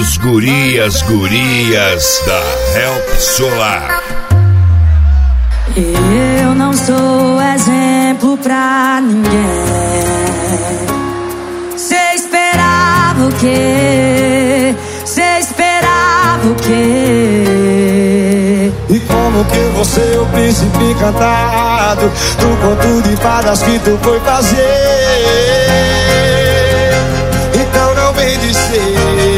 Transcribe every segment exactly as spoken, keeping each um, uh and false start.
Os gurias, gurias da Help Solar. Eu não sou exemplo pra ninguém. Cê esperava o quê? Cê esperava o quê? E como que você é o príncipe encantado do conto de fadas que tu foi fazer? Então não vem dizer.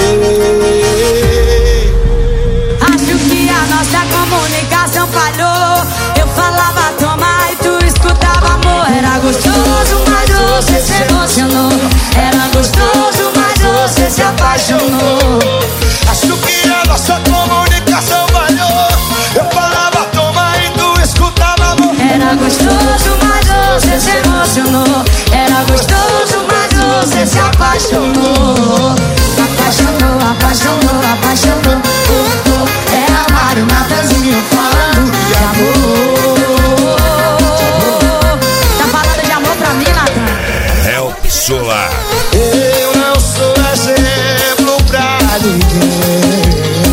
Acho que a nossa comunicação falhou. Eu falava toma e tu escutava amor. Era gostoso, mas você se emocionou. Era gostoso, mas você se apaixonou. Acho que a nossa comunicação falhou. Eu falava toma e tu escutava amor. Era gostoso, mas você se emocionou. Era gostoso, mas você se apaixonou. Apaixonou, apaixonou, apaixonou. Oh, oh. É amar o Natanzinho falando de amor. Tá falando de amor pra mim, Natan? Help Solar. Eu não sou exemplo pra ninguém.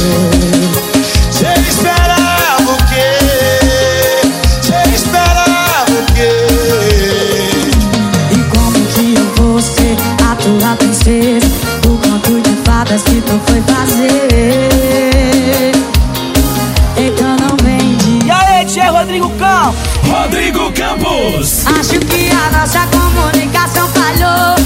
Cê esperava o quê? Cê esperava o quê? E como que eu vou ser a tua princesa? O conto de fadas que tu foi fazer. Então não vem de... E aí, tia Rodrigo Campos? Rodrigo Campos. Acho que a nossa comunicação falhou.